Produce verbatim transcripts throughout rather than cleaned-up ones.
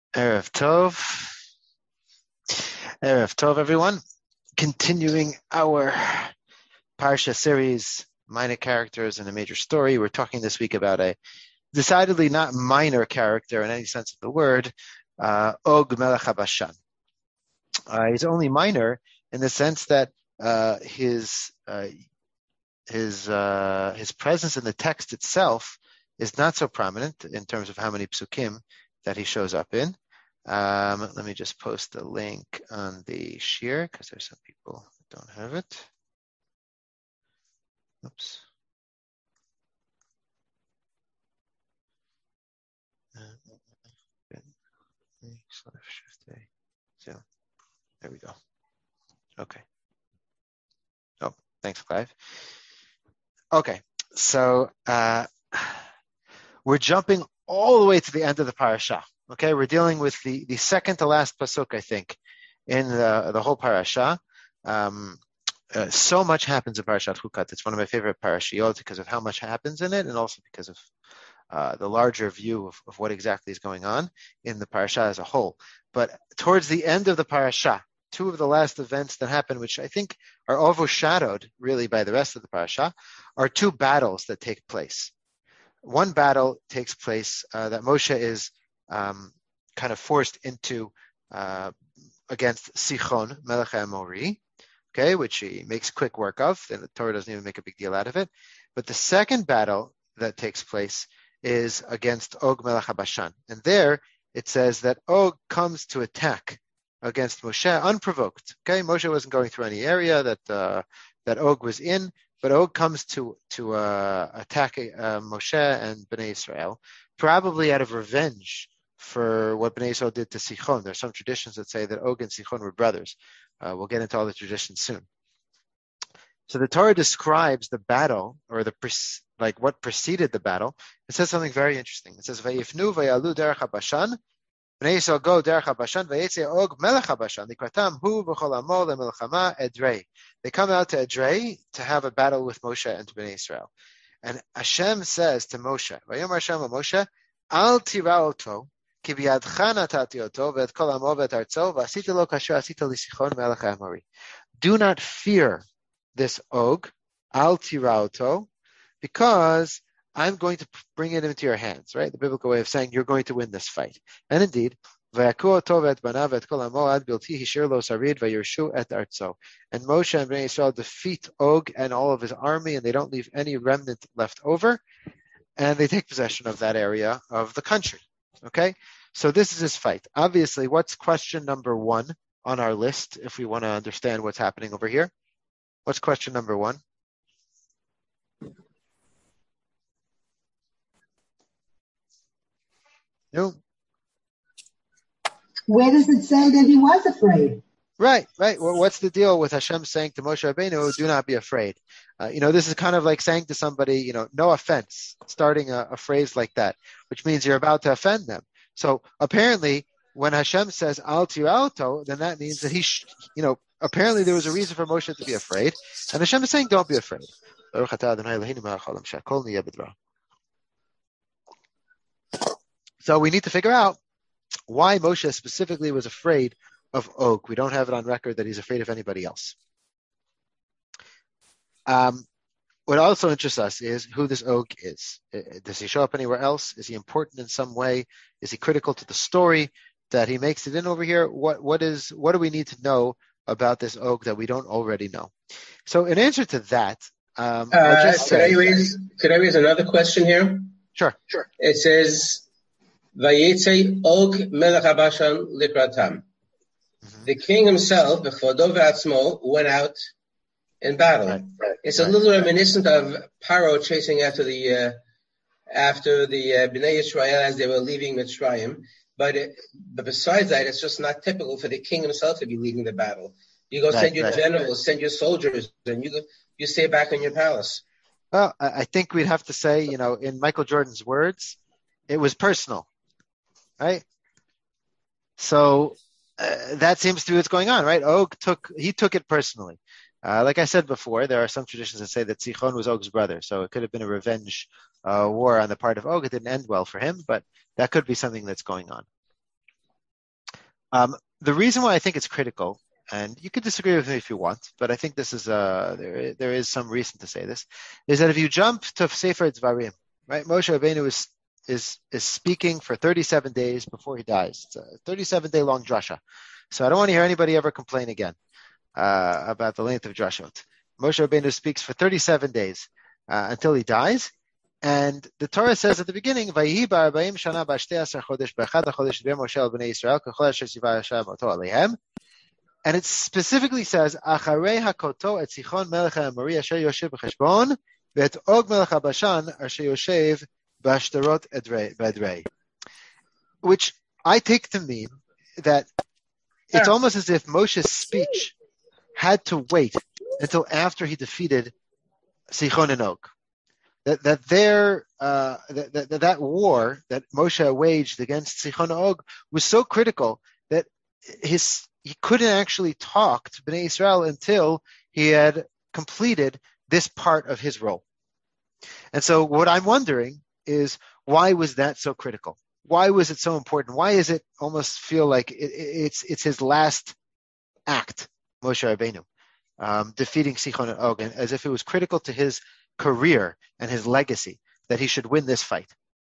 Erev Tov. Erev Tov, everyone. Continuing our Parsha series, minor characters in a major story. We're talking this week about a decidedly not minor character in any sense of the word, uh, Og Melech HaBashan. Uh, he's only minor in the sense that uh, his uh, his uh, his presence in the text itself is not so prominent in terms of how many psukim that he shows up in. Um, let me just post the link on the share because there's some people that don't have it. Oops. So there we go. Okay. Oh, thanks, Clive. Okay, so uh, we're jumping all the way to the end of the parasha. Okay, we're dealing with the, the second to last pasuk, I think, in the, the whole parasha. Um, uh, so much happens in Parashat Chukat. It's one of my favorite parashiot because of how much happens in it, and also because of uh, the larger view of, of what exactly is going on in the parasha as a whole. But towards the end of the parasha, two of the last events that happen, which I think are overshadowed really by the rest of the parasha, are two battles that take place. One battle takes place uh, that Moshe is um, kind of forced into uh, against Sichon, Melech HaAmori, okay, which he makes quick work of, and the Torah doesn't even make a big deal out of it. But the second battle that takes place is against Og Melech HaBashan. And there it says that Og comes to attack against Moshe unprovoked. Okay, Moshe wasn't going through any area that uh, that Og was in, but Og comes to to uh, attack uh, Moshe and Bnei Israel, probably out of revenge for what Bnei Israel did to Sichon. There's some traditions that say that Og and Sichon were brothers. Uh, we'll get into all the traditions soon. So the Torah describes the battle, or the like what preceded the battle. It says something very interesting. It says, "Vayifnu vayalu derech HaBashan." Bnei Yisrael go derech HaBashan, vayetze Og melech HaBashan, likratam hu v'chol amo lemelchama Edrei. They come out to Edrei to have a battle with Moshe and Bnei Yisrael. And Hashem says to Moshe, Vayom Hashem Moshe, Al tira oto, ki biyadcha natati oto, v'et kol amo v'et artzo, v'asita lo kasher asita lisichon melech HaAmori. Do not fear this Og, Al tira oto, because I'm going to bring it into your hands, right? The biblical way of saying you're going to win this fight. And indeed, and Moshe and Bnei Israel defeat Og and all of his army, and they don't leave any remnant left over, and they take possession of that area of the country. Okay? So this is his fight. Obviously, what's question number one on our list if we want to understand what's happening over here? What's question number one? No. Where does it say that he was afraid? Right, right. Well, what's the deal with Hashem saying to Moshe Rabbeinu, do not be afraid? Uh, you know, this is kind of like saying to somebody, you know, no offense, starting a, a phrase like that, which means you're about to offend them. So apparently, when Hashem says, al tirauto, then that means that he, sh- you know, apparently there was a reason for Moshe to be afraid. And Hashem is saying, don't be afraid. So we need to figure out why Moshe specifically was afraid of Og. We don't have it on record that he's afraid of anybody else. Um, what also interests us is who this Og is. Does he show up anywhere else? Is he important in some way? Is he critical to the story that he makes it in over here? What what is what do we need to know about this Og that we don't already know? So in answer to that, um, uh, I'll just could say, I raise could I raise another question here? Sure, sure. It says, Vayetze Og melech HaBashan likratam. Mm-hmm. The king himself, B'chodo v'atzmo, went out in battle. Right, right, it's a right. little reminiscent of Paro chasing after the uh, after the uh, Bnei Yisrael as they were leaving Mitzrayim. But, it, but besides that, it's just not typical for the king himself to be leading the battle. You go right, send your right. generals, send your soldiers, and you you stay back in your palace. Well, I think we'd have to say, you know, in Michael Jordan's words, it was personal. Right, so uh, that seems to be what's going on, right? Og took he took it personally. Uh, like I said before, there are some traditions that say that Sichon was Og's brother, so it could have been a revenge uh, war on the part of Og. It didn't end well for him, but that could be something that's going on. Um, the reason why I think it's critical, and you could disagree with me if you want, but I think this is uh there there is some reason to say this, is that if you jump to Sefer Dvarim, right? Moshe Rabbeinu is is is speaking for thirty-seven days before he dies. It's a thirty-seven day long drasha. So I don't want to hear anybody ever complain again uh, about the length of drashot. Moshe Rabbeinu speaks for thirty-seven days uh, until he dies. And the Torah says at the beginning, "Vayihi ba'arbaim shana b'shtei asar chodesh b'echad chodesh diber Moshe al bnei Yisrael k'chol asher tzivah Hashem oto aleihem." And it specifically says, "Acharei hakoto et Sichon melech ha'amori asher yoshev b'cheshbon ve'et Og melech haBashan asher yoshev b'ashtarot b'edrei," which I take to mean that it's almost as if Moshe's speech had to wait until after he defeated Sichon and Og. That that their uh, that, that that war that Moshe waged against Sichon and Og was so critical that his he couldn't actually talk to Bnei Israel until he had completed this part of his role. And so, what I'm wondering is, why was that so critical? Why was it so important? Why does it almost feel like it, it's it's his last act, Moshe Rabbeinu, um, defeating Sichon and Og, and as if it was critical to his career and his legacy that he should win this fight?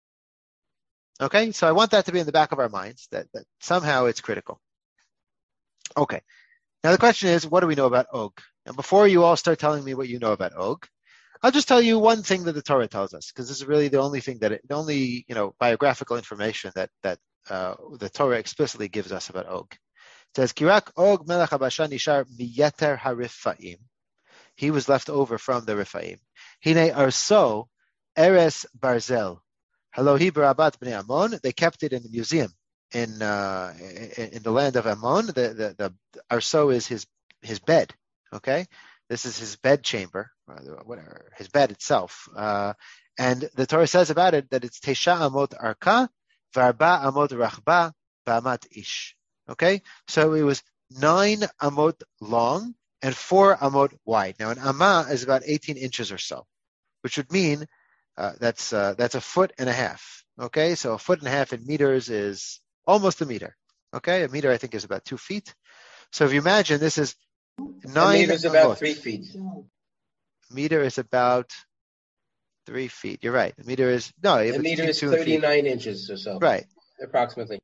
Okay, so I want that to be in the back of our minds, that, that somehow it's critical. Okay, now the question is, what do we know about Og? And before you all start telling me what you know about Og, I'll just tell you one thing that the Torah tells us, because this is really the only thing that, it, the only you know biographical information that that uh, the Torah explicitly gives us about Og. It says, "Kirak Og melech haBashan nishar miyeter harifaim." He was left over from the Rifaim. Hine arso eres barzel. Halohi barabat bnei Ammon. They kept it in the museum in uh, in, in the land of Ammon. The the, the arso is his his bed. Okay, this is his bed chamber, whatever, his bed itself. Uh, and the Torah says about it that it's Tesha amot arka, varba amot rachba, ba'amat ish. Okay, so it was nine amot long and four amot wide. Now an amma is about eighteen inches or so, which would mean uh, that's uh, that's a foot and a half. Okay, so a foot and a half in meters is almost a meter. Okay, a meter I think is about two feet. So if you imagine this is nine. A meter is about amot. three feet. A meter is about three feet. You're right. A meter is no. A meter is thirty-nine inches or so. Right. Approximately.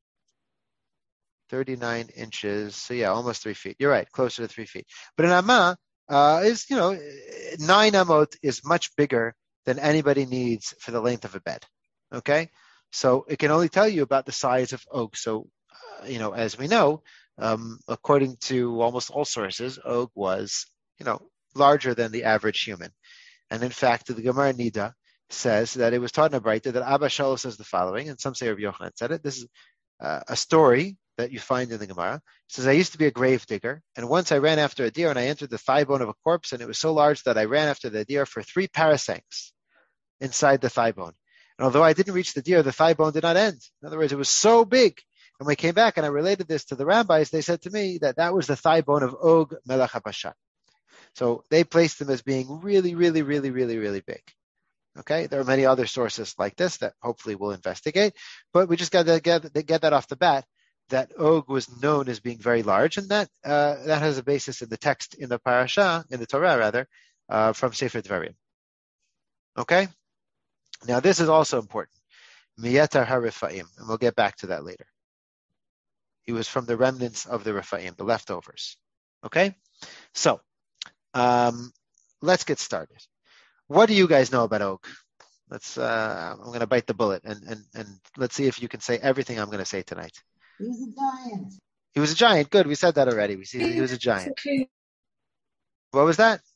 thirty-nine inches. So yeah, almost three feet. You're right. Closer to three feet. But an amma uh, is, you know, nine amot is much bigger than anybody needs for the length of a bed. Okay. So it can only tell you about the size of Og. So, uh, you know, as we know, um, according to almost all sources, Og was, you know, larger than the average human. And in fact, the Gemara Nida says that it was taught in a Braita that Abba Shaul says the following, and some say Rabbi Yochanan said it. This is uh, a story that you find in the Gemara. It says, I used to be a grave digger, and once I ran after a deer, and I entered the thigh bone of a corpse, and it was so large that I ran after the deer for three parasangs inside the thigh bone. And although I didn't reach the deer, the thigh bone did not end. In other words, it was so big. And when I came back and I related this to the rabbis, they said to me that that was the thigh bone of Og Melech HaBashan. So they placed them as being really, really, really, really, really big. Okay, there are many other sources like this that hopefully we'll investigate, but we just got to get, get that off the bat, that Og was known as being very large, and that uh, that has a basis in the text in the parasha, in the Torah rather, uh, from Sefer Dvarim. Okay, now this is also important. Miyetar HaRifaim, and we'll get back to that later. He was from the remnants of the Rifaim, the leftovers. Okay, so um, let's get started. What do you guys know about Og? Let's. Uh, I'm going to bite the bullet, and, and, and let's see if you can say everything I'm going to say tonight. He was a giant. He was a giant. Good. We said that already. We see he was a giant. What was that?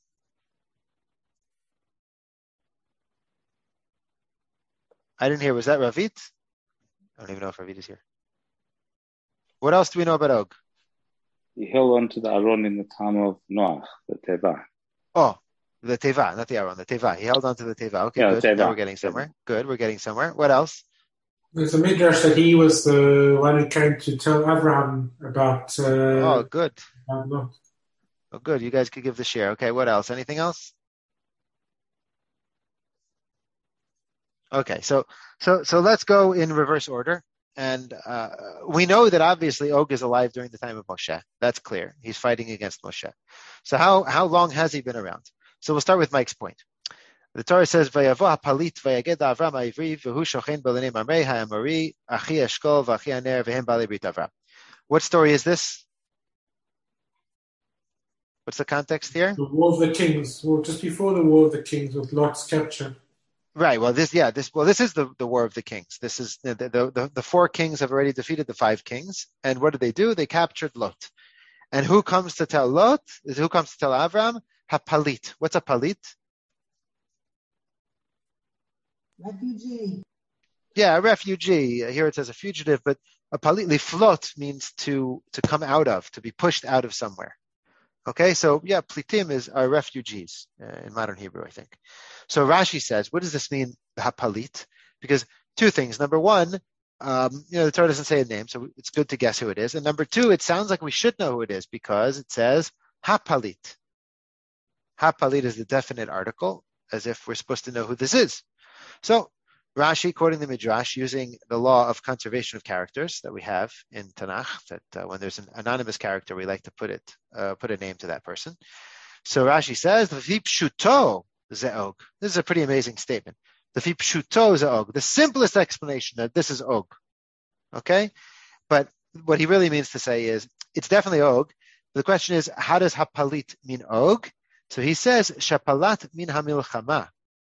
I didn't hear. Was that Ravit? I don't even know if Ravit is here. What else do we know about Og? He held on to the Aron in the time of Noach, the Teva. Oh. The Teva, not the Aron, the Teva. He held on to the Teva. Okay, yeah, good. Teva. Now we're getting somewhere. Good, we're getting somewhere. What else? There's a midrash that he was the one who came to tell Abraham about... Uh, oh, good. About Lot. Oh, good. You guys could give the share. Okay, what else? Anything else? Okay, so so so let's go in reverse order, And uh, we know that obviously Og is alive during the time of Moshe. That's clear. He's fighting against Moshe. So how, how long has he been around? So we'll start with Mike's point. The Torah says, "Vayavo hapalit vayaged Avram ha'ivri v'hu shochen b'lenei mamrei ha'amori achi eshkol v'achi aner v'hem balei brit Avram." What story is this? What's the context here? The War of the Kings. Well, just before the War of the Kings with Lot's capture. Right. Well, this, yeah, this, well, this is the, the War of the Kings. This is the, the, the, the four kings have already defeated the five kings. And what did they do? They captured Lot. And who comes to tell Lot? Who comes to tell Avram? Hapalit. What's a palit? Refugee. Yeah, a refugee. Here it says a fugitive, but a palit, liflot, means to, to come out of, to be pushed out of somewhere. Okay, so yeah, plitim is are refugees uh, in modern Hebrew, I think. So Rashi says, what does this mean, hapalit? Because two things. Number one, um, you know, the Torah doesn't say a name, so it's good to guess who it is. And number two, it sounds like we should know who it is because it says hapalit. Hapalit is the definite article, as if we're supposed to know who this is. So Rashi, quoting the Midrash, using the law of conservation of characters that we have in Tanakh, that uh, when there's an anonymous character, we like to put it, uh, put a name to that person. So Rashi says, "V'vi pshuto ze'og." This is a pretty amazing statement. "V'vi pshuto ze'og." The simplest explanation that this is Og. Okay, but what he really means to say is it's definitely Og. The question is, how does hapalit mean Og? So he says, "Shapalat min hamilchama."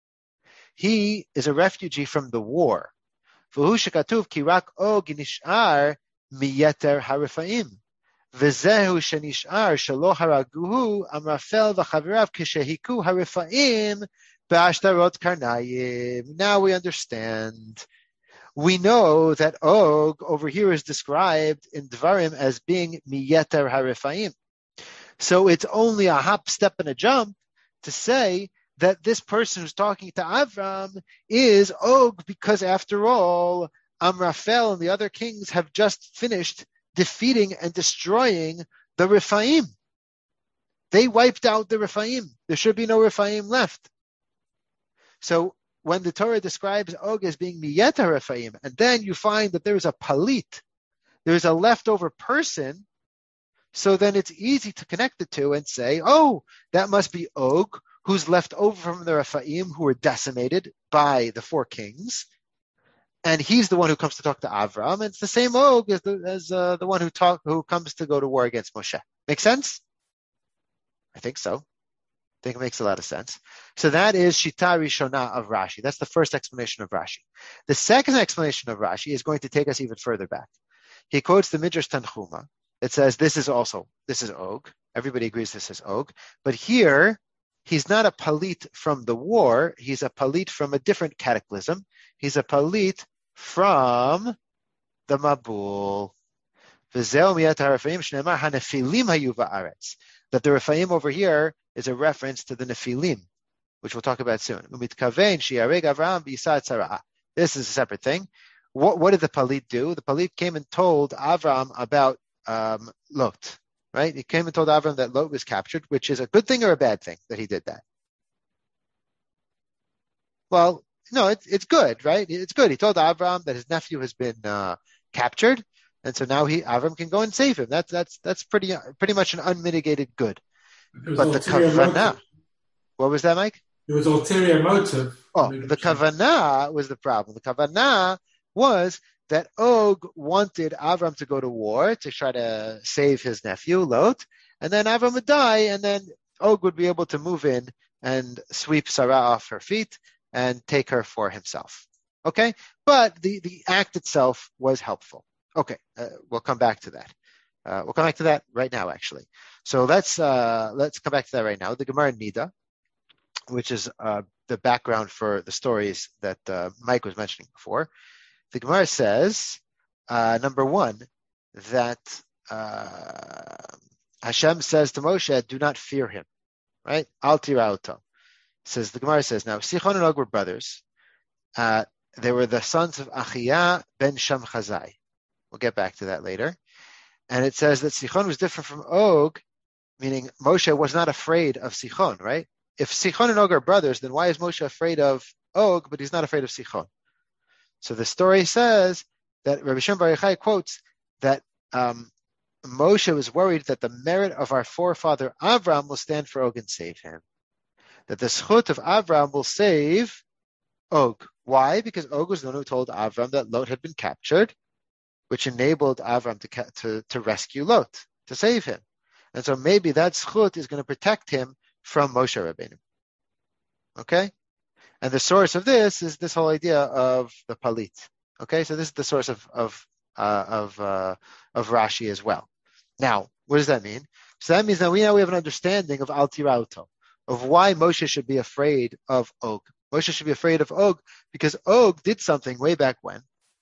He is a refugee from the war. V'hu shekatuv ki rak Og nish'ar miyeter harifaim. V'zehu shenish'ar shelo haraguhu amrafel v'chavirav kishehiku harifaim b'ashtarot karnayim. Now we understand. We know that Og over here is described in Dvarim as being miyeter harifaim. So it's only a hop, step, and a jump to say that this person who's talking to Avram is Og, because after all, Amraphel and the other kings have just finished defeating and destroying the Rephaim. They wiped out the Rephaim. There should be no Rephaim left. So when the Torah describes Og as being Miyeta Rephaim, and then you find that there is a Palit, there's a leftover person, so then it's easy to connect the two and say, oh, that must be Og, who's left over from the Rephaim who were decimated by the four kings, and he's the one who comes to talk to Avram. And it's the same Og as the, as, uh, the one who talk, who comes to go to war against Moshe. Make sense? I think so. I think it makes a lot of sense. So that is Shita Rishona of Rashi. That's the first explanation of Rashi. The second explanation of Rashi is going to take us even further back. He quotes the Midrash Tanchuma. It says this is also, this is Og. Everybody agrees this is Og. But here, he's not a palit from the war. He's a palit from a different cataclysm. He's a palit from the Mabul. That the Rephaim over here is a reference to the Nephilim, which we'll talk about soon. This is a separate thing. What, what did the palit do? The palit came and told Avram about um, Lot. Right? He came and told Avram that Lot was captured, which is a good thing or a bad thing that he did that? Well, no, it, it's good, right? It's good. He told Avram that his nephew has been uh, captured, and so now he Avram can go and save him. That's that's that's pretty pretty much an unmitigated good. But the kavanah, what was that, Mike? It was ulterior motive. Oh, the kavanah was the problem. The kavanah was that Og wanted Avram to go to war to try to save his nephew, Lot, and then Avram would die, and then Og would be able to move in and sweep Sarah off her feet and take her for himself. Okay? But the, the act itself was helpful. Okay, uh, we'll come back to that. Uh, we'll come back to that right now, actually. So let's uh, let's come back to that right now. The Gemara Nida, which is uh, the background for the stories that uh, Mike was mentioning before. The Gemara says, uh, number one, that uh, Hashem says to Moshe, do not fear him, right? Al tira'oto. Says the Gemara says, now Sichon and Og were brothers. Uh, they were the sons of Achiyah ben Shamchazai. We'll get back to that later. And it says that Sichon was different from Og, meaning Moshe was not afraid of Sichon, right? If Sichon and Og are brothers, then why is Moshe afraid of Og, but he's not afraid of Sichon? So the story says that Rabbi Shimon Bar Yochai quotes that um, Moshe was worried that the merit of our forefather Avram will stand for Og and save him. That the schut of Avram will save Og. Why? Because Og was the one who told Avram that Lot had been captured, which enabled Avram to, to, to rescue Lot, to save him. And so maybe that schut is going to protect him from Moshe Rabbeinu. Okay? And the source of this is this whole idea of the palit. Okay? So this is the source of of uh, of uh, of Rashi as well. Now, what does that mean? So that means that we now we have an understanding of Al Tirauto, of why Moshe should be afraid of Og. Moshe should be afraid of Og because Og did something way back when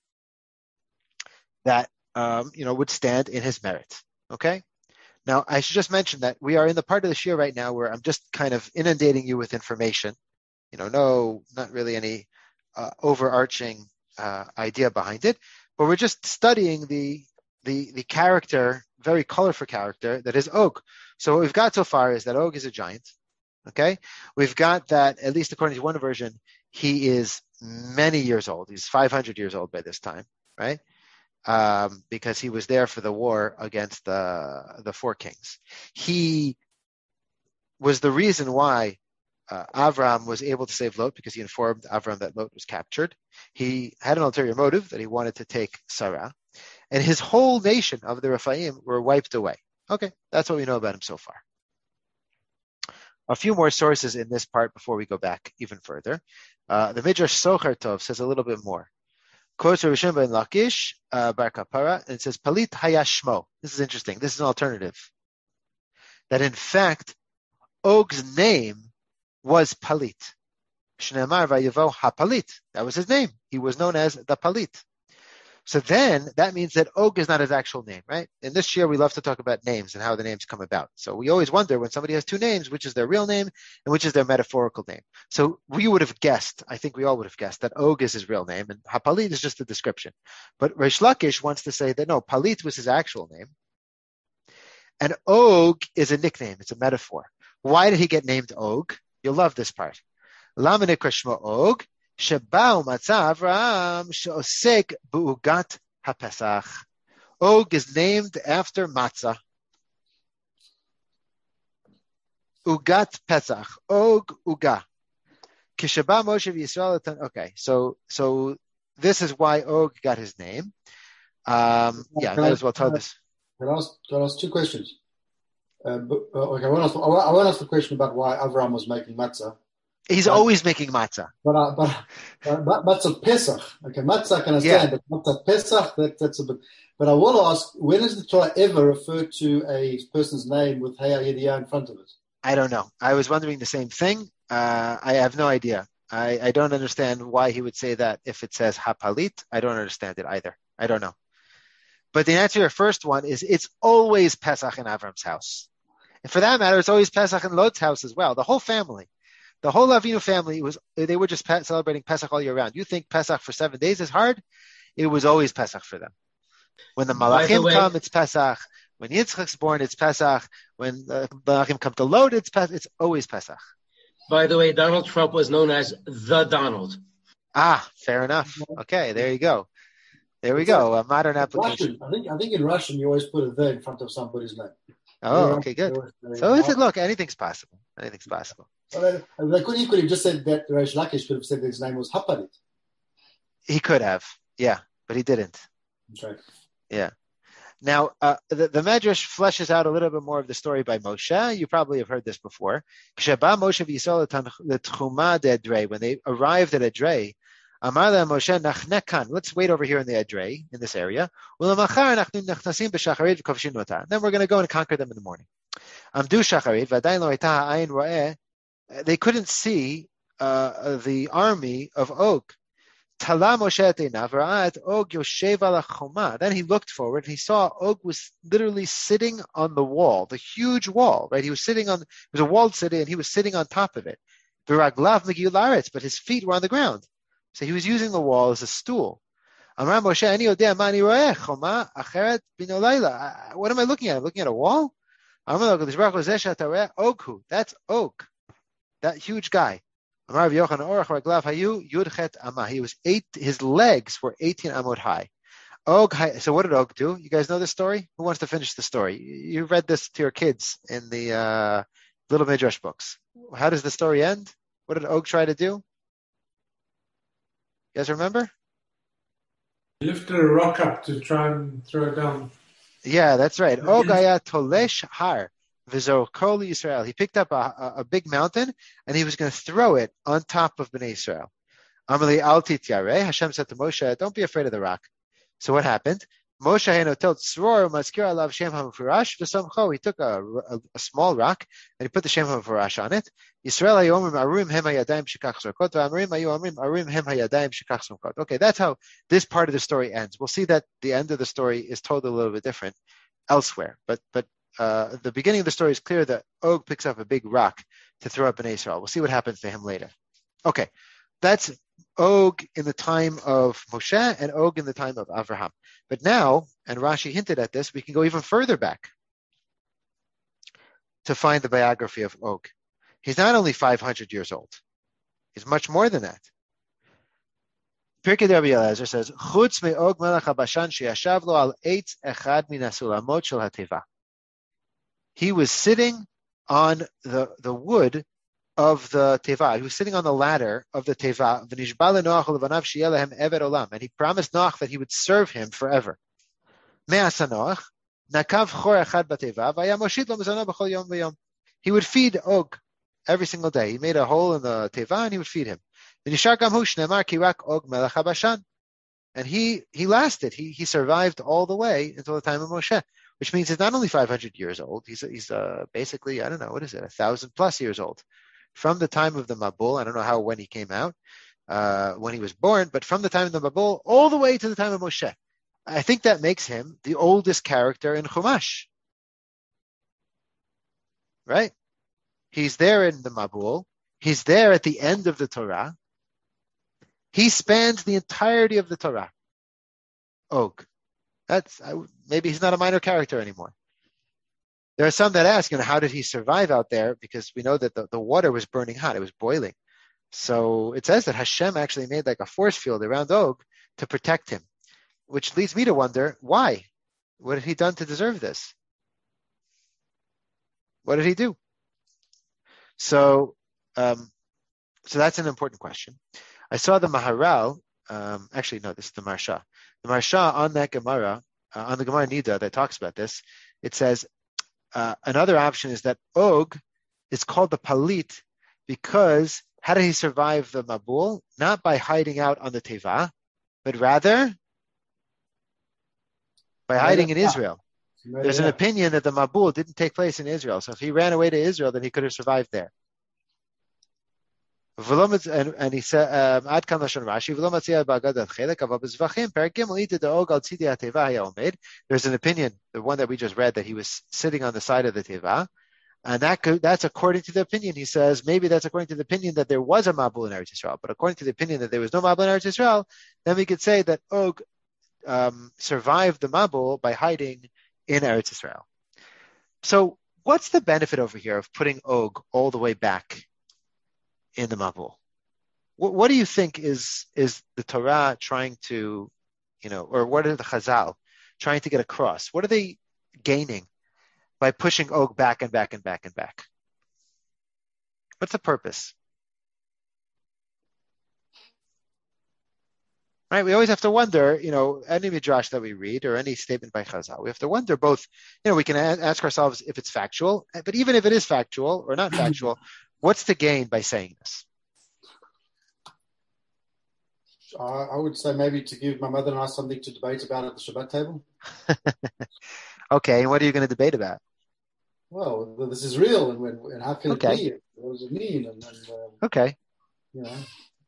that um, you know would stand in his merit. Okay? Now, I should just mention that we are in the part of the shir right now where I'm just kind of inundating you with information. You know, no, not really any uh, overarching uh, idea behind it, but we're just studying the the the character, very colorful character that is Og. So what we've got so far is that Og is a giant. Okay, we've got that, at least according to one version, he is many years old. He's five hundred years old by this time, right? Um, because he was there for the war against the the four kings. He was the reason why uh, Avram was able to save Lot, because he informed Avram that Lot was captured. He had an ulterior motive that he wanted to take Sarah, and his whole nation of the Rephaim were wiped away. Okay, that's what we know about him so far. A few more sources in this part before we go back even further. Uh, the Midrash Socher Tov says a little bit more. Quotes Rav Shimon ben Lakish, uh, Bar Kapara, and it says, Palit Hayashmo. This is interesting. This is an alternative. That in fact, Og's name was Palit. Shneimar Vayavo HaPalit. That was his name. He was known as the Palit. So then, that means that Og is not his actual name, right? In this year, we love to talk about names and how the names come about. So we always wonder when somebody has two names, which is their real name and which is their metaphorical name. So we would have guessed, I think we all would have guessed, that Og is his real name and HaPalit is just a description. But Reish Lakish wants to say that no, Palit was his actual name. And Og is a nickname, it's a metaphor. Why did he get named Og? You'll love this part. Lama nikra shmo Og. Shebao Matzah Avraham she'osek bu'ugat haPesach. Og is named after matzah. Ugat Pesach. Og uga. Kisheba Moshe v'Yisrael. Okay, so so this is why Og got his name. Um, yeah, I might as well tell this. Can I ask, can I ask two questions? Uh, but, uh, okay, I want to ask, I want to ask the question about why Avraham was making matzah. He's uh, always making matzah. But uh, but uh, matzah Pesach. Okay, matzah I can understand, yeah. But matzah Pesach, that, that's a bit. But I will ask, when does the Torah ever refer to a person's name with Hey Yediyah in front of it? I don't know. I was wondering the same thing. Uh, I have no idea. I, I don't understand why he would say that if it says HaPalit. I don't understand it either. I don't know. But the answer to your first one is it's always Pesach in Avram's house. And for that matter, it's always Pesach in Lot's house as well. The whole family. The whole Avinu family, was they were just pe- celebrating Pesach all year round. You think Pesach for seven days is hard? It was always Pesach for them. When the Malachim the way, come, it's Pesach. When Yitzchak's born, it's Pesach. When the Malachim come to Lot, it's Pesach. It's always Pesach. By the way, Donald Trump was known as the Donald. Ah, fair enough. Okay, there you go. There we go. A modern application. Russian, I think I think in Russian you always put a the in front of somebody's name. Oh, okay, good. So is it, look, anything's possible. Anything's possible. Well, they could, he could have just said that Reish Lakish could have said that his name was HaPalit. He could have, yeah, but he didn't. That's right. Yeah. Now, uh, the, the Medrash fleshes out a little bit more of the story by Moshe. You probably have heard this before. When they arrived at Edrei, let's wait over here in the Edrei, in this area. Then we're going to go and conquer them in the morning. They couldn't see uh, the army of Og. Then he looked forward and he saw Og was literally sitting on the wall, the huge wall, right? He was sitting on, it was a walled city and he was sitting on top of it. But his feet were on the ground. So he was using the wall as a stool. What am I looking at? I'm looking at a wall? That's Og, that huge guy. He was eight, his legs were eighteen amot high. Og, so what did Og do? You guys know this story? Who wants to finish the story? You read this to your kids in the uh, Little Midrash books. How does the story end? What did Og try to do? You guys remember? He lifted a rock up to try and throw it down. Yeah, that's right. Og haya tolesh har v'zor kol Yisrael. He picked up a, a, a big mountain and he was going to throw it on top of Bnei Israel. Amali al tityareh. Hashem said to Moshe, "Don't be afraid of the rock." So what happened? Moshe henotel tzror maskir alav shem hamufurash v'samcho. He took a, a, a small rock and he put the shem hamufurash on it. Yisrael hayomrim arim hem hayadayim shekach zrokot v'amrim hayu amrim arim hem hayadayim shekach zrokot. Okay, that's how this part of the story ends. We'll see that the end of the story is told a little bit different elsewhere, but but uh, the beginning of the story is clear that Og picks up a big rock to throw up in Israel. We'll see what happens to him later. Okay, that's Og in the time of Moshe and Og in the time of Avraham. But now, and Rashi hinted at this, we can go even further back to find the biography of Og. He's not only five hundred years old. He's much more than that. Pirkei Rabbi Eliezer says, Chutz me Og melech habashan sheyashav lo al eitz echad min hasulamot shel hateva. He was sitting on the, the wood of the Teva. He was sitting on the ladder of the Teva. And he promised Noach that he would serve him forever. He would feed Og every single day. He made a hole in the Teva and he would feed him. And he, he lasted. He, he survived all the way until the time of Moshe, which means he's not only five hundred years old. He's, he's uh, basically, I don't know, what is it, a thousand plus years old. From the time of the Mabul, I don't know how, when he came out, uh, when he was born, but from the time of the Mabul all the way to the time of Moshe. I think that makes him the oldest character in Chumash. Right? He's there in the Mabul. He's there at the end of the Torah. He spans the entirety of the Torah. Og. That's, I, maybe he's not a minor character anymore. There are some that ask, you know, how did he survive out there? Because we know that the, the water was burning hot. It was boiling. So it says that Hashem actually made like a force field around Og to protect him, which leads me to wonder, why? What had he done to deserve this? What did he do? So, um, so that's an important question. I saw the Maharal, um, actually, no, this is the Marsha. The Marsha on that Gemara, uh, on the Gemara Nida that talks about this, it says, Uh, another option is that Og is called the Palit because how did he survive the Mabul? Not by hiding out on the Teva, but rather by hiding in Israel. There's an opinion that the Mabul didn't take place in Israel. So if he ran away to Israel, then he could have survived there. And, and he said, um, there's an opinion, the one that we just read, that he was sitting on the side of the Teva. And that could, that's according to the opinion. He says, maybe that's according to the opinion that there was a Mabul in Eretz Yisrael. But according to the opinion that there was no Mabul in Eretz Yisrael, then we could say that Og um, survived the Mabul by hiding in Eretz Yisrael. So what's the benefit over here of putting Og all the way back in the Mabul? What, what do you think is is the Torah trying to, you know, or what are the Chazal trying to get across? What are they gaining by pushing Og back and back and back and back? What's the purpose? Right? We always have to wonder, you know, any midrash that we read or any statement by Chazal, we have to wonder both, you know, we can a- ask ourselves if it's factual, but even if it is factual or not factual, what's the gain by saying this? Uh, I would say maybe to give my mother and I something to debate about at the Shabbat table. Okay, and what are you going to debate about? Well, this is real, and, when, and how can okay. it be? What does it mean? And, and um, okay. You know.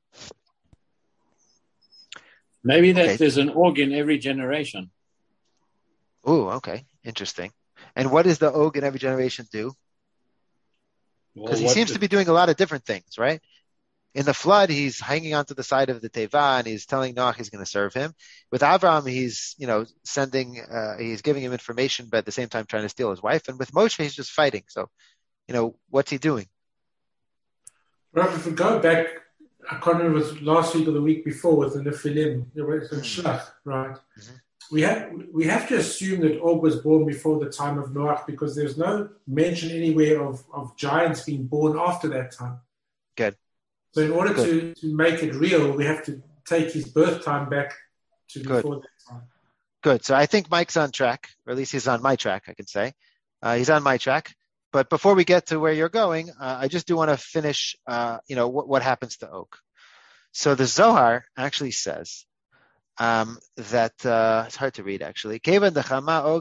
Maybe that okay. there's an Og in every generation. Oh, okay. Interesting. And what does the Og in every generation do? Because well, he seems the... to be doing a lot of different things, right? In the flood, he's hanging onto the side of the Teva and he's telling Noach he's going to serve him. With Avram, he's, you know, sending, uh, he's giving him information, but at the same time trying to steal his wife. And with Moshe, he's just fighting. So, you know, what's he doing? Well, if we go back, I can't remember if it was last week or the week before with the Nephilim, it was in Shlach, right? Mm-hmm. we have we have to assume that Og was born before the time of Noach because there's no mention anywhere of, of giants being born after that time. Good. So in order Good. to, to make it real, we have to take his birth time back to before Good. that time. Good. So I think Mike's on track, or at least he's on my track, I can say. Uh, he's on my track. But before we get to where you're going, uh, I just do want to finish, uh, you know, what, what happens to Og. So the Zohar actually says um, that, uh, it's hard to read actually. When Og saw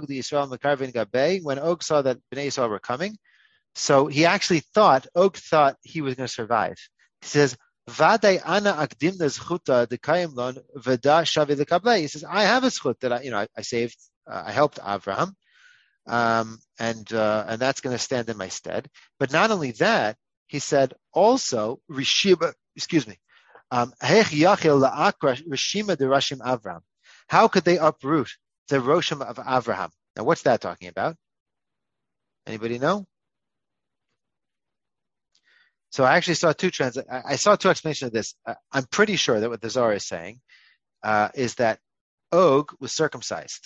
that Bnei Yisrael were coming, so he actually thought, Og thought he was going to survive. He says, Vaday ana akdim zchuta dekayim lon v'da shavi lekablei. He says, I have a zchut that I, you know, I, I saved, uh, I helped Avraham, um, and uh, and that's going to stand in my stead. But not only that, he said also Rishiba, excuse me, um, Rishima de Rashim Avraham. How could they uproot the Roshim of Avraham? Now, what's that talking about? Anybody know? So I actually saw two trends. I saw two explanations of this. I'm pretty sure that what the Zohar is saying uh, is that Og was circumcised.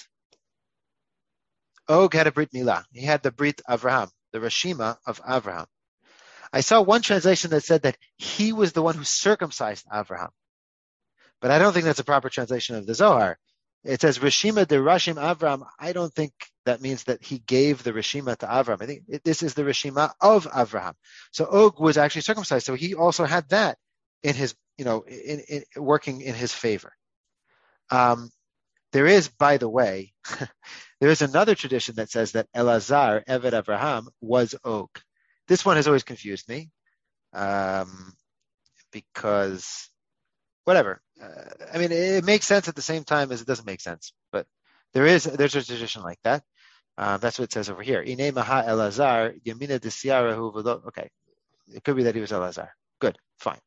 Og had a Brit Milah. He had the Brit Avraham, the Rashima of Avraham. I saw one translation that said that he was the one who circumcised Avraham. But I don't think that's a proper translation of the Zohar. It says Rashima de Rashim Avraham. I don't think that means that he gave the Rashima to Avraham. I think it, this is the Rashima of Avraham. So Og was actually circumcised. So he also had that in his, you know, in, in working in his favor. Um, there is, by the way, there is another tradition that says that Elazar, Eved Avraham, was Og. This one has always confused me um, because, whatever. Uh, I mean, it, it makes sense at the same time as it doesn't make sense. But there is there's a tradition like that. Uh, that's what it says over here. Ine maha Elazar yamina desiarahu v'lo. Okay, it could be that he was Elazar. Good, fine.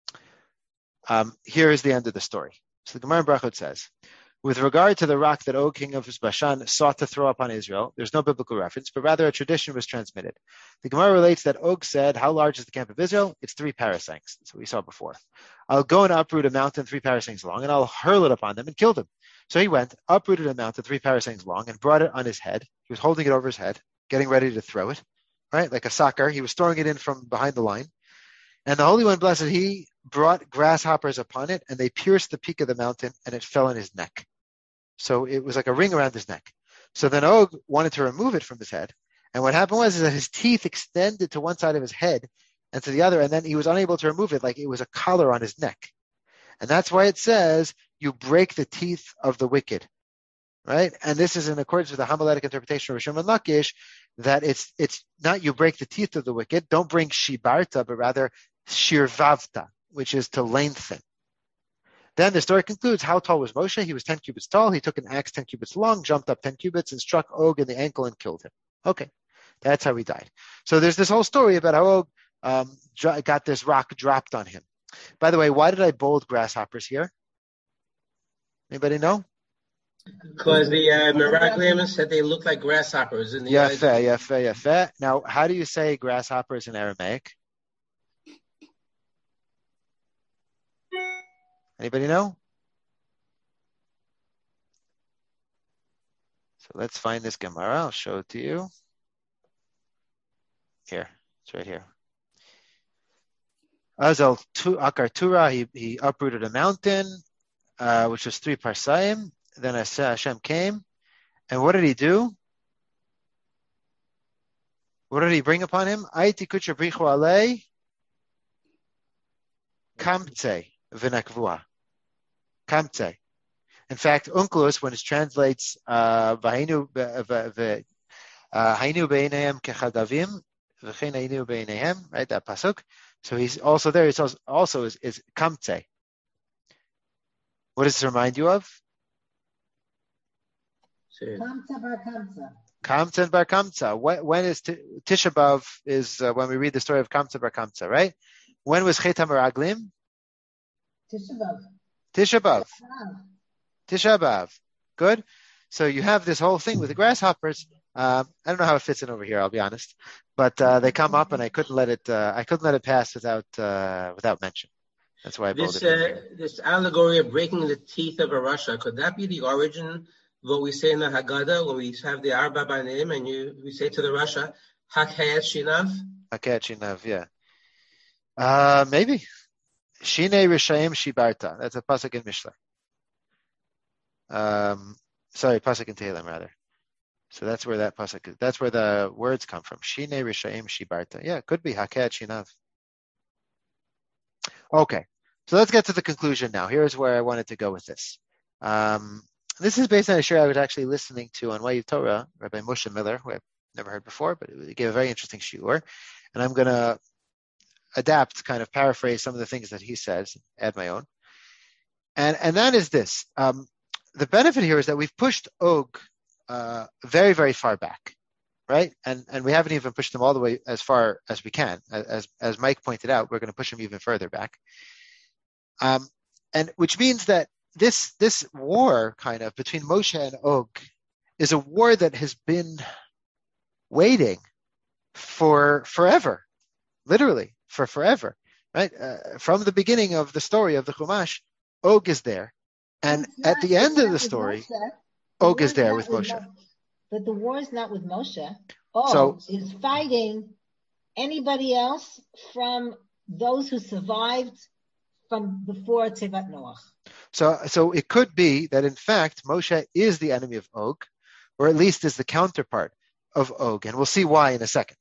Um, here is the end of the story. So the Gemara in Brachot says, with regard to the rock that Og, king of Bashan, sought to throw upon Israel, there's no biblical reference, but rather a tradition was transmitted. The Gemara relates that Og said, how large is the camp of Israel? It's three parasangs. That's what we saw before. I'll go and uproot a mountain three parasangs long, and I'll hurl it upon them and kill them. So he went, uprooted a mountain three parasangs long, and brought it on his head. He was holding it over his head, getting ready to throw it, right? Like a soccer. He was throwing it in from behind the line. And the Holy One, blessed he, brought grasshoppers upon it, and they pierced the peak of the mountain, and it fell on his neck. So it was like a ring around his neck. So then Og wanted to remove it from his head. And what happened was is that his teeth extended to one side of his head and to the other, and then he was unable to remove it like it was a collar on his neck. And that's why it says, you break the teeth of the wicked, right? And this is in accordance with the homiletic interpretation of Rishon and Lakish, that it's it's not you break the teeth of the wicked, don't bring shibarta, but rather shirvavta, which is to lengthen. Then the story concludes, how tall was Moshe? He was ten cubits tall. He took an axe ten cubits long, jumped up ten cubits, and struck Og in the ankle and killed him. Okay, that's how he died. So there's this whole story about how Og um, got this rock dropped on him. By the way, why did I bold grasshoppers here? Anybody know? Because the uh, Meraglim said they look like grasshoppers. In the yeah, fair, yeah, fair, yeah, fair. Now, how do you say grasshoppers in Aramaic? Anybody know? So let's find this Gemara. I'll show it to you. Here, it's right here. Azal Akar Tura, he, he uprooted a mountain, uh, which was three parsaim. Then Hashem came. And what did he do? What did he bring upon him? Aiti kucha brichu alei kamtze v'nakvua. Kamtze. In fact, Onkelos, when it translates V'hainu be'einehem kechadavim v'chein hainu be'einehem, right, that pasuk. So he's also there. He's also, also is, is kamtze. What does this remind you of? Kamtza bar kamtza. Kamtza and bar kamtza. When, when is t- Tisha B'av is uh, when we read the story of Kamtza bar kamtza, right? When was Chet HaMeraglim? Tisha B'av. Tisha B'av. Tisha B'av. Good. So you have this whole thing with the grasshoppers. Um, I don't know how it fits in over here. I'll be honest, but uh, they come up, and I couldn't let it. Uh, I couldn't let it pass without uh, without mention. That's why I this bolded it. uh, this allegory of breaking the teeth of a rasha, could that be the origin what we say in the Haggadah when we have the Arba by name, and you we say to the Rasha, Hakayat Shinav? Hakayat Shinav, yeah. Uh, maybe. Shine Rishayim Shibarta. That's a pasuk in Mishlei. Um, sorry, pasuk in Tehillim, rather. So that's where that pasuk is. That's where the words come from. Shine Rishayim Shibarta. Yeah, it could be Hakayat Shinav. Okay, so let's get to the conclusion now. Here's where I wanted to go with this. Um, this is based on a shir I was actually listening to on Wayu Torah, Rabbi Moshe Miller, who I've never heard before, but he gave a very interesting shiur. And I'm going to adapt, kind of paraphrase some of the things that he says, add my own. And and that is this. Um, the benefit here is that we've pushed Og uh, very, very far back, right? And and we haven't even pushed him all the way as far as we can. As as Mike pointed out, we're going to push him even further back. Um, and which means that this this war kind of between Moshe and Og is a war that has been waiting for forever, literally for forever, right? Uh, from the beginning of the story of the Chumash, Og is there, and not, at the end of the story, the Og is there with Moshe. Mo- but the war is not with Moshe. Og So, is fighting anybody else from those who survived from before Tevat Noach. so, so it could be that in fact Moshe is the enemy of Og, or at least is the counterpart of Og, and we'll see why in a second.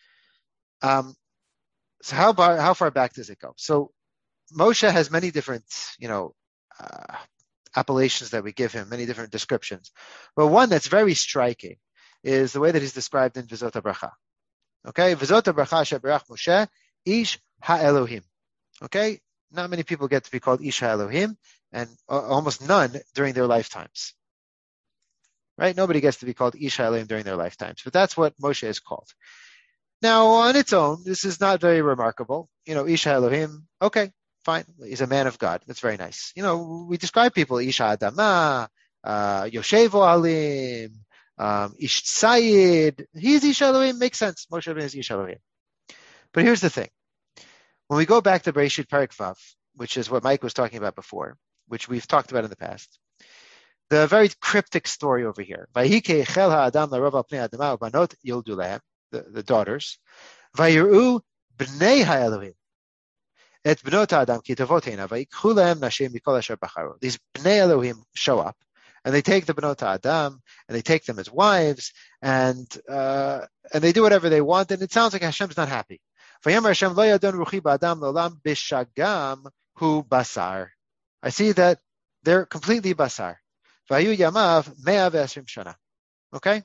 Um, so how far how far back does it go? So Moshe has many different, you know, uh, appellations that we give him, many different descriptions. But one that's very striking is the way that he's described in Vizot HaBracha. Okay, Vizot HaBracha sheberach Moshe, Ish HaElohim. Okay, not many people get to be called Ish HaElohim, and uh, almost none during their lifetimes. Right? Nobody gets to be called Ish HaElohim during their lifetimes, but that's what Moshe is called. Now, on its own, this is not very remarkable. You know, Ish HaElohim, okay, fine. He's a man of God. That's very nice. You know, we describe people, Ish HaAdama, uh, Yoshevo Alim, um, Ish Tzayid. He's Ish HaElohim, makes sense. Moshe Rabbeinu is Ish HaElohim. But here's the thing. When we go back to Bereshit Perek Vav, which is what Mike was talking about before, which we've talked about in the past, the very cryptic story over here. Vayike chel ha'adam la'rov al pnei adama u'banot yoldu lehem, the daughters. Vayiru bnei ha'elohim et bnot ha'adam ki tavoteina vayikchu lehem nashim mikol asher bacharu. These bnei Elohim show up, and they take the bnot ha'adam, and they take them as wives, and uh, and they do whatever they want, and it sounds like Hashem's not happy. Vayomer Hashem lo yadon ruchi ba'adam lo'olam b'shagam hu basar. I see that they're completely basar. Vayu yamav mea ve'esrim shana. Okay?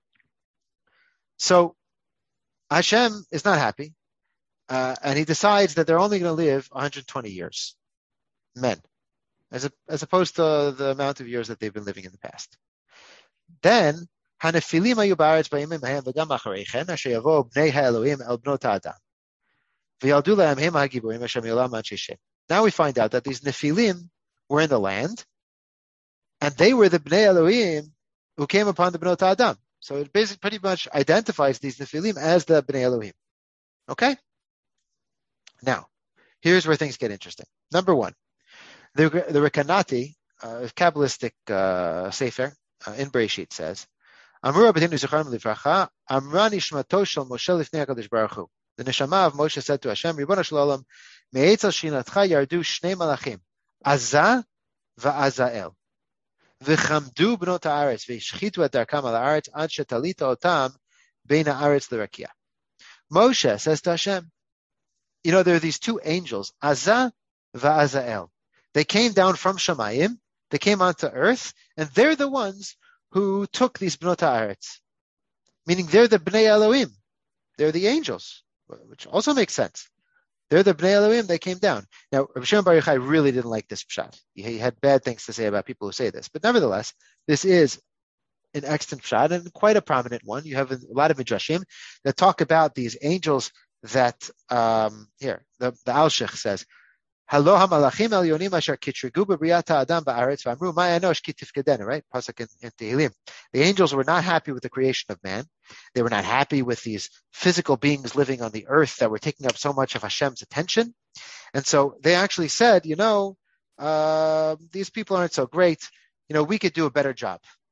So, Hashem is not happy, uh, and he decides that they're only going to live one hundred twenty years, men, as a, as opposed to the amount of years that they've been living in the past. Then, Hanefilim hayu ba'aretz ba'yimim hahem v'gam achareichen, asher yavo bnei ha'elohim el bnot ha'adam. V'yaldu lahem hem ha'giburim asher mi'olam ad sheshem. Now we find out that these Nephilim were in the land, and they were the bnei Elohim who came upon the bnot ha'adam. So it basically pretty much identifies these Nephilim as the Bnei Elohim. Okay? Now, here's where things get interesting. Number one, the, the Rekanati, uh, Kabbalistic uh, Sefer uh, in Bereshit says, Amru Rabbeinu Zichronim Livracha, Amra Nishmato Shel Moshe Lifnei HaKadosh Baruch Hu. The neshama of Moshe said to Hashem, Ribono Shel Olam, Me'etz al Shinatcha Yardu Shnei Malachim, Azah va'Azael. V'chamdu bnot ha'aretz v'ishchitu et darkam al ha'aretz ad shetalita otam bein ha'aretz l'rakia. Moshe says to Hashem, you know, there are these two angels, Azah va'Azael. They came down from Shamayim, they came onto earth, and they're the ones who took these bnot ha'aretz. Meaning they're the Bnei Elohim. They're the angels, which also makes sense. They're the Bnei Elohim, they came down. Now, Rabbi Shimon Bar Yochai really didn't like this pshat. He had bad things to say about people who say this. But nevertheless, this is an extant pshat and quite a prominent one. You have a lot of midrashim that talk about these angels that, um, here, the, the Alshich says, Halo hamalachim elyonim asher kitrigu b'briyata adam ba'aretz v'amru ma'anosh ki tifkedenu, right? Pasuk in, in Tehillim. The angels were not happy with the creation of man. They were not happy with these physical beings living on the earth that were taking up so much of Hashem's attention. And so they actually said, you know, uh, these people aren't so great. You know, we could do a better job.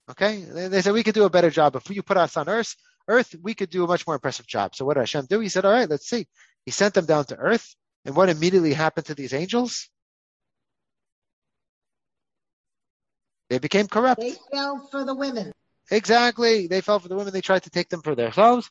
Okay, they, they said we could do a better job. If you put us on earth, earth, we could do a much more impressive job. So what did Hashem do? He said, all right, let's see. He sent them down to earth. And what immediately happened to these angels? They became corrupt. They fell for the women. Exactly. They fell for the women. They tried to take them for themselves.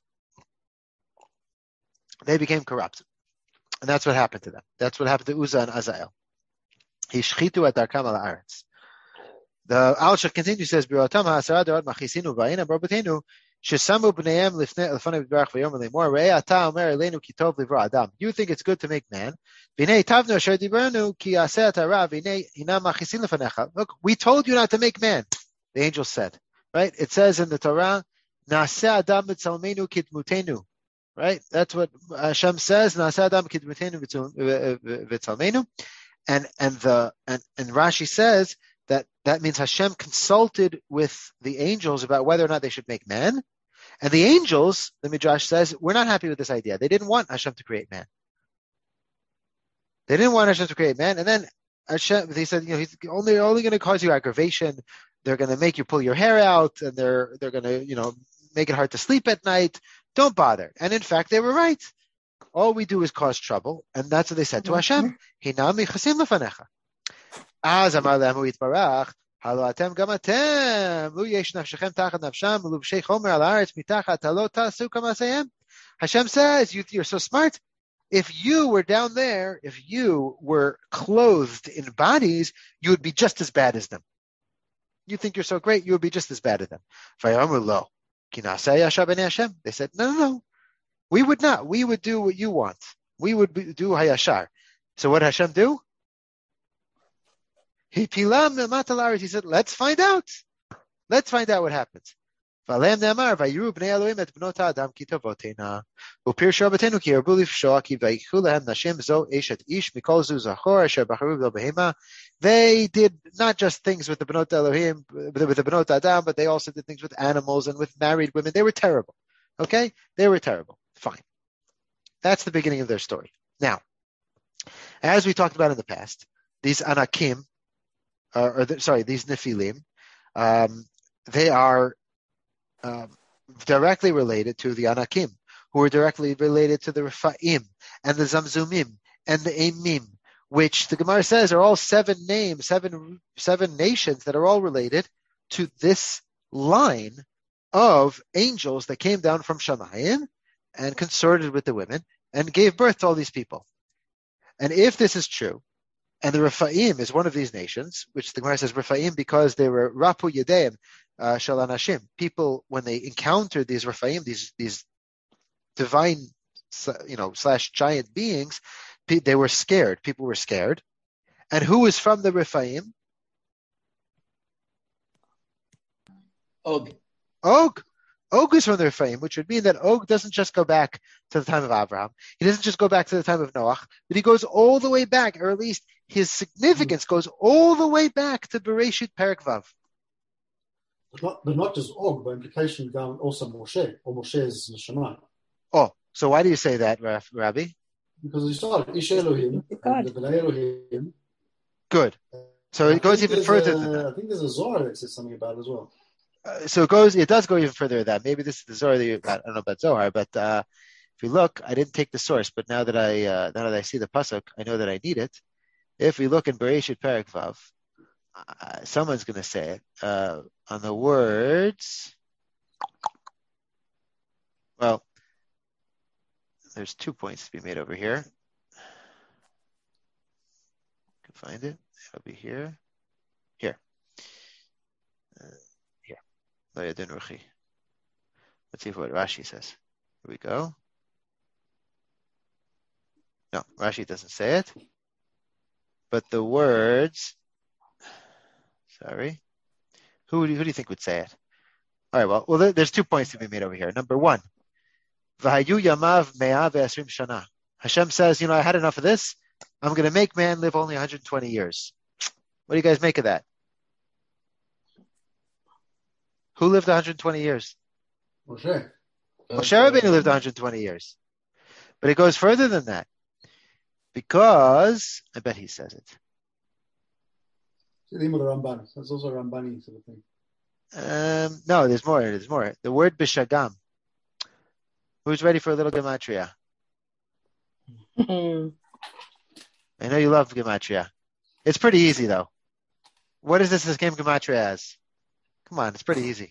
They became corrupt. And that's what happened to them. That's what happened to Uzzah and Azael. Hishchitu et darkam al haaretz. The Al-Shach continues, says, B'rotam ha'asara dorot machisinu ba'ina b'robotenu shesamu b'neihem lefanei b'barach v'yom lemor re'eh ata omer eleinu ki tov livra adam. You think it's good to make man. V'nei tavnu asher dibernu ki aseh hara v'nei hinam machisin lefanecha. Look, we told you not to make man. The angel said, right? It says in the Torah, Na'aseh adam b'tzalmenu kidmutenu. Right? That's what Hashem says, Na'aseh adam kidmutenu v'tzalmenu. And and the and, and Rashi says that that means Hashem consulted with the angels about whether or not they should make man. And the angels, the Midrash says, we're not happy with this idea. They didn't want Hashem to create man. They didn't want Hashem to create man. And then Hashem, they said, you know, he's only only going to cause you aggravation. They're going to make you pull your hair out, and they're they're going to, you know, make it hard to sleep at night. Don't bother. And in fact, they were right. All we do is cause trouble. And that's what they said to Hashem. Hinam michasim lefanecha. Az amar le'amu yitbarach, halo atem gam atem, lu yesh nafshechem tachat nafsham, lu b'shei chomer al haaretz mitachat halo tasu kamasayem. Hashem says, you, you're so smart. If you were down there, if you were clothed in bodies, you would be just as bad as them. You think you're so great, you would be just as bad as them. Vayomer lo, ki na'aseh yashar b'nei Hashem. They said, no, no, no. We would not. We would do what you want. We would be, do hayashar. So what did Hashem do? He pilam matalaris. He said, let's find out. Let's find out what happens. Valem ne'amar vayiru bnei Elohim et bnot ha'adam ki tovotena upir shabbatenu ki yarbu lifshoah ki vayichu lehem nashim zo eshet ish mikol zu zachor asher bacharu lo behema. They did not just things with the bnot Elohim, with the bnot Adam, but they also did things with animals and with married women. They were terrible. Okay, they were terrible. Fine. That's the beginning of their story. Now, as we talked about in the past, these Anakim, uh, or the, sorry, these Nephilim, um, they are um, directly related to the Anakim, who are directly related to the Rephaim and the Zamzumim and the Emim, which the Gemara says are all seven names, seven seven nations that are all related to this line of angels that came down from Shamayim and consorted with the women and gave birth to all these people. And if this is true, and the Rephaim is one of these nations, which the Gemara says Rephaim because they were Rapu Yedeim uh, Shel Anashim, people when they encountered these Rephaim, these these divine, you know, slash giant beings, they were scared. People were scared. And who is from the Rephaim? Og. Og. Og is from the Rephaim, which would mean that Og doesn't just go back to the time of Abraham. He doesn't just go back to the time of Noach, but he goes all the way back, or at least his significance goes all the way back to Bereshit Perek Vav. But not, but not just Og, by implication, also Moshe, or Moshe's Neshama. Oh, so why do you say that, Rabbi? Because he started Ish Elohim, and the B'nai Elohim. Good. So it goes even further a, than that. I think there's a Zohar that says something about it as well. Uh, so it goes. It does go even further than that. Maybe this is the Zohar that you, I don't know about Zohar, but uh, if you look, I didn't take the source, but now that I uh, now that I see the pasuk, I know that I need it. If we look in Bereshit Perek Vav, uh, someone's going to say it uh, on the words. Well, there's two points to be made over here. You can find it. It'll be here. Here. Uh, here. Let's see what Rashi says. Here we go. No, Rashi doesn't say it. But the words, sorry. Who, who do you think would say it? All right, well, well, there's two points to be made over here. Number one, V'hayu yamav me'ah ve'esrim shana. Hashem says, you know, I had enough of this. I'm going to make man live only one hundred twenty years. What do you guys make of that? Who lived one hundred twenty years? Moshe. Moshe Rabbeinu lived one hundred twenty years. But it goes further than that. Because, I bet he says it. That's also a Rambani sort of thing. Um, no, there's more. There's more. The word bishagam. Who's ready for a little gematria? I know you love gematria. It's pretty easy though. What is this this game gematria as? Come on, it's pretty easy.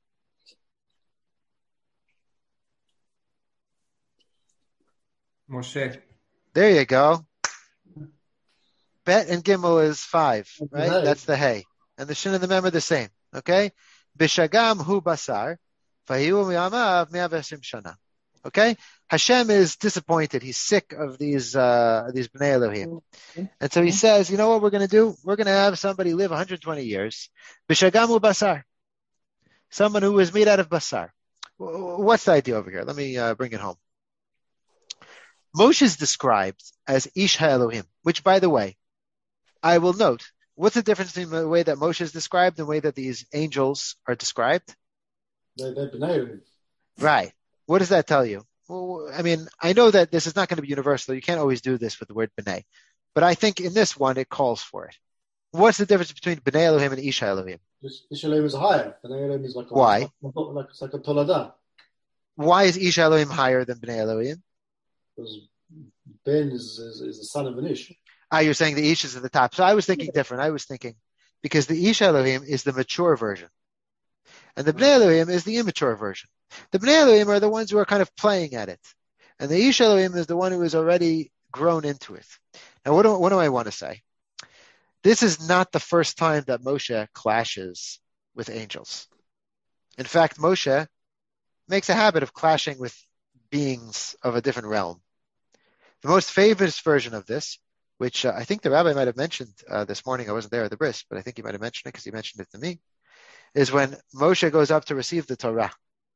Moshe. There you go. Bet and Gimel is five, right? Hey. That's the hay. And the Shin and the Mem are the same, okay? Bishagam hu basar, vahiu miyamav mi'aveshim shana. Okay? Hashem is disappointed. He's sick of these uh, these Bnei Elohim. And so he says, you know what we're going to do? We're going to have somebody live one hundred twenty years. Bishagam hu basar. Someone who is made out of basar. What's the idea over here? Let me uh, bring it home. Moshe is described as Ish HaElohim, which, by the way, I will note, what's the difference between the way that Moshe is described and the way that these angels are described? They, they're Bnei Elohim. Right. What does that tell you? Well, I mean, I know that this is not going to be universal. You can't always do this with the word Bnei. But I think in this one, it calls for it. What's the difference between Bnei Elohim and Ish HaElohim? Ish Elohim is higher. Bnei Elohim is like a, Why? Like, it's like a Toladah. Why is Ish Elohim higher than Bnei Elohim? Because Ben is, is, is the son of an Ish. Ah, you're saying the Ish is at the top. So I was thinking different. I was thinking, because the Ish Elohim is the mature version. And the Bnei Elohim is the immature version. The Bnei Elohim are the ones who are kind of playing at it. And the Ish Elohim is the one who is already grown into it. Now, what do, what do I want to say? This is not the first time that Moshe clashes with angels. In fact, Moshe makes a habit of clashing with beings of a different realm. The most famous version of this, which uh, I think the rabbi might have mentioned uh, this morning, I wasn't there at the bris, but I think he might have mentioned it because he mentioned it to me, is when Moshe goes up to receive the Torah.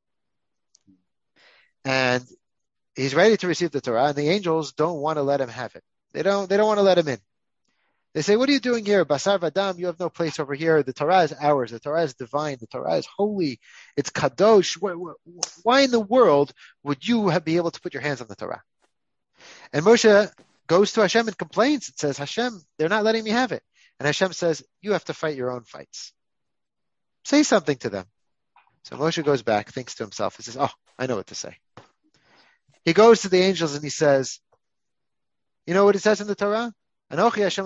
And he's ready to receive the Torah, and the angels don't want to let him have it. They don't, they don't want to let him in. They say, what are you doing here? Basar Vadam, you have no place over here. The Torah is ours. The Torah is divine. The Torah is holy. It's kadosh. Why in the world would you have, be able to put your hands on the Torah? And Moshe goes to Hashem and complains. It says, Hashem, they're not letting me have it. And Hashem says, you have to fight your own fights. Say something to them. So Moshe goes back, thinks to himself. He says, oh, I know what to say. He goes to the angels and he says, you know what it says in the Torah? Were you guys in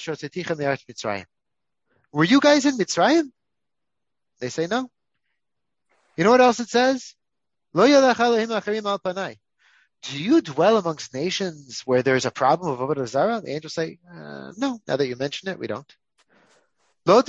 Mitzrayim? They say no. You know what else it says? Do you dwell amongst nations where there's a problem of Avodah Zarah? The angels say, uh, no. Now that you mention it, we don't. Do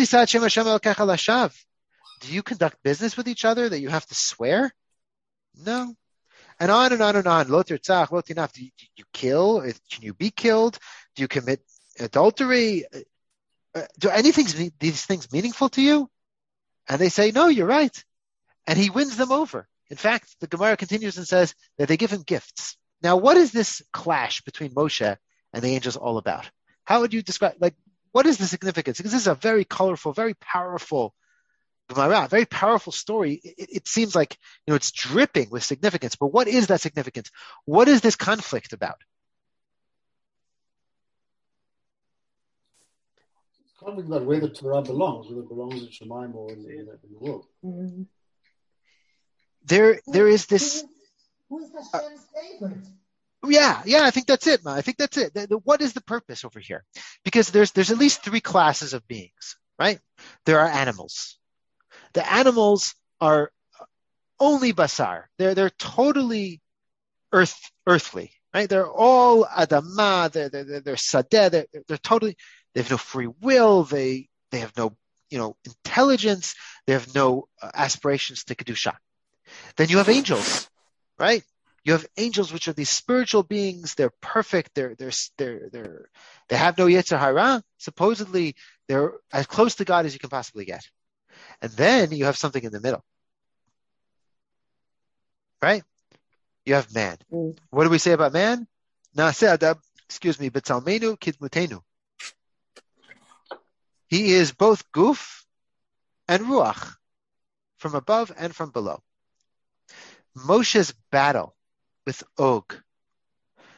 you conduct business with each other that you have to swear? No. And on and on and on. Lo tirtzach, lo tinaf. Do you kill? Can you be killed? Do you commit adultery? Do anything, these things meaningful to you? And they say, no, you're right. And he wins them over. In fact, the Gemara continues and says that they give him gifts. Now, what is this clash between Moshe and the angels all about? How would you describe, like, what is the significance? Because this is a very colorful, very powerful Gemara, very powerful story. It, it seems like, you know, it's dripping with significance. But what is that significance? What is this conflict about? It's conflict about where the Torah belongs, whether it belongs in Shemaim or in the, in the world. Mm-hmm. There, there is this. Who's Hashem's favorite? Yeah, yeah, I think that's it, man. I think that's it. The, the, what is the purpose over here? Because there's there's at least three classes of beings, right? There are animals. The animals are only basar. They're they're totally earth earthly, right? They're all adamah. They're they're, they're sadeh. They're, they're totally. They have no free will. They they have no you know intelligence. They have no uh, aspirations to kedusha. Then you have angels, right? You have angels, which are these spiritual beings. They're perfect. They're they're they're they're they have no yetzer hara. Supposedly, they're as close to God as you can possibly get. And then you have something in the middle, right? You have man. Mm. What do we say about man? Naaseh adam, excuse me, b'tzalmenu kidmutenu. He is both guf and ruach, from above and from below. Moshe's battle with Og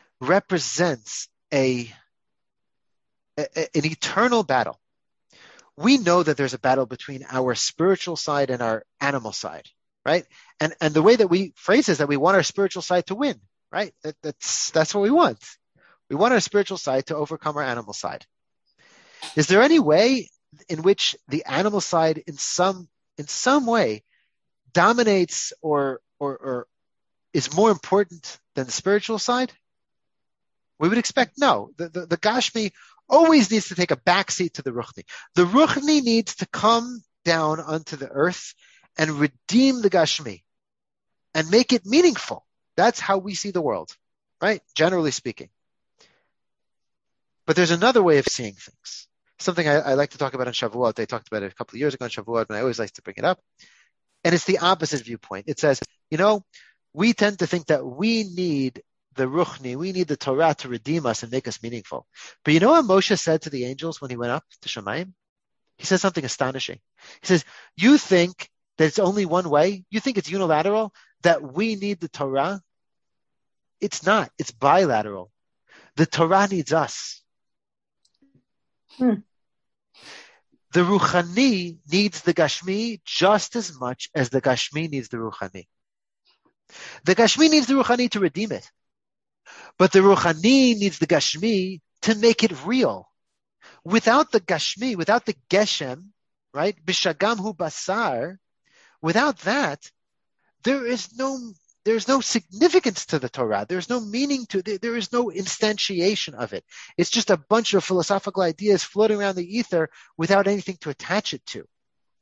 represents a, a an eternal battle we know that there's a battle between our spiritual side and our animal side, right? And and the way that we phrase is that we want our spiritual side to win, right? That, that's that's what we want. We want our spiritual side to overcome our animal side. Is there any way in which the animal side, in some in some way, dominates or or, or is more important than the spiritual side? We would expect no. The, the, the Gashmi always needs to take a backseat to the Ruchni. The Ruchni needs to come down onto the earth and redeem the Gashmi and make it meaningful. That's how we see the world, right? Generally speaking. But there's another way of seeing things. Something I, I like to talk about on Shavuot. I talked about it a couple of years ago on Shavuot, and I always like to bring it up. And it's the opposite viewpoint. It says, you know, we tend to think that we need the Ruchni, we need the Torah to redeem us and make us meaningful. But you know what Moshe said to the angels when he went up to Shamayim? He said something astonishing. He says, you think that it's only one way? You think it's unilateral? That we need the Torah? It's not. It's bilateral. The Torah needs us. Hmm. The Ruchani needs the Gashmi just as much as the Gashmi needs the Ruchani. The Gashmi needs the Ruchani to redeem it. But the Ruchani needs the Gashmi to make it real. Without the Gashmi, without the Geshem, right? Bishagam hu basar, without that, there is no there's no significance to the Torah. There's no meaning to it. There is no instantiation of it. It's just a bunch of philosophical ideas floating around the ether without anything to attach it to.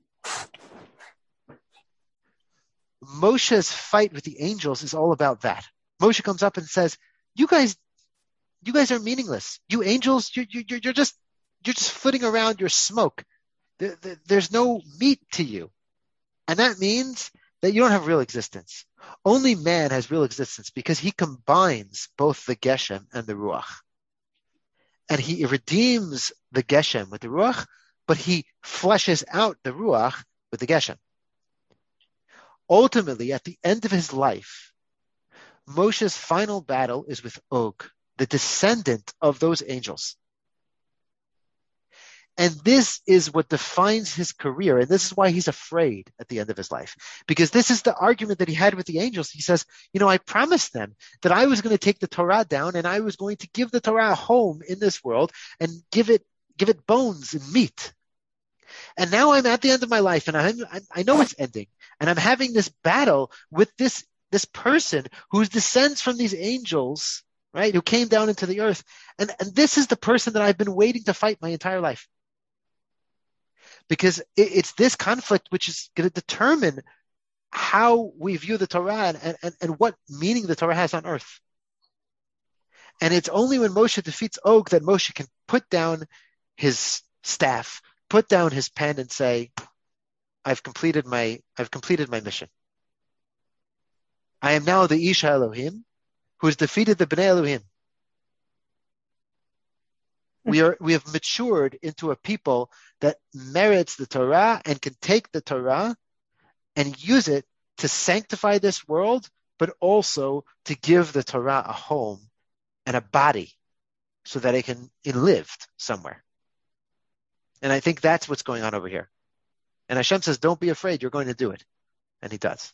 Moshe's fight with the angels is all about that. Moshe comes up and says, "You guys, you guys are meaningless. You angels, you, you, you're just, you're just flitting around your smoke. There, there, there's no meat to you, and that means that you don't have real existence. Only man has real existence because he combines both the Geshem and the Ruach, and he redeems the Geshem with the Ruach, but he fleshes out the Ruach with the Geshem. Ultimately, at the end of his life, Moshe's final battle is with Og, the descendant of those angels. And this is what defines his career, and this is why he's afraid at the end of his life. Because this is the argument that he had with the angels. He says, you know, I promised them that I was going to take the Torah down and I was going to give the Torah a home in this world and give it give it bones and meat. And now I'm at the end of my life, and I'm, I know it's ending, and I'm having this battle with this this person who descends from these angels, right, who came down into the earth. And, and this is the person that I've been waiting to fight my entire life. Because it, it's this conflict which is going to determine how we view the Torah and, and, and what meaning the Torah has on earth. And it's only when Moshe defeats Og that Moshe can put down his staff, put down his pen, and say, I've completed my I've completed my mission. I am now the Isha Elohim who has defeated the Bnei Elohim. We are we have matured into a people that merits the Torah and can take the Torah and use it to sanctify this world, but also to give the Torah a home and a body so that it can it lived somewhere. And I think that's what's going on over here. And Hashem says, don't be afraid, you're going to do it. And he does.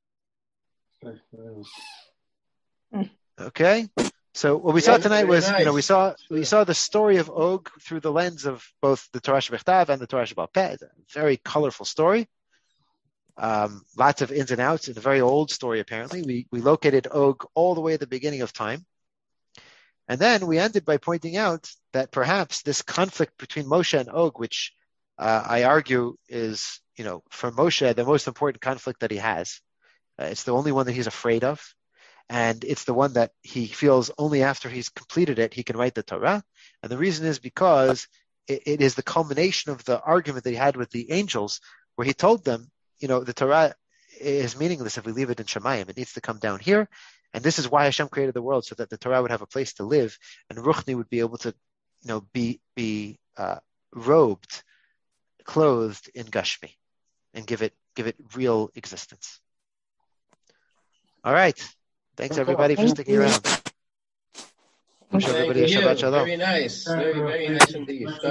Okay? So what we saw tonight was, you know, we saw we saw the story of Og through the lens of both the Torah Shebechtav and the Torah Sheba'al Peh. It's a very colorful story. Um, lots of ins and outs. It's a very old story, apparently. We we located Og all the way at the beginning of time. And then we ended by pointing out that perhaps this conflict between Moshe and Og, which uh, I argue is, you know, for Moshe, the most important conflict that he has. Uh, it's the only one that he's afraid of. And it's the one that he feels only after he's completed it, he can write the Torah. And the reason is because it, it is the culmination of the argument that he had with the angels, where he told them, you know, the Torah is meaningless if we leave it in Shemayim. It needs to come down here. And this is why Hashem created the world, so that the Torah would have a place to live, and Ruchni would be able to, you know, be be uh, robed, clothed in Gashmi, and give it give it real existence. All right. Thanks everybody for sticking around. Wish everybody a Shabbat Shalom. Very nice. Very, very nice indeed.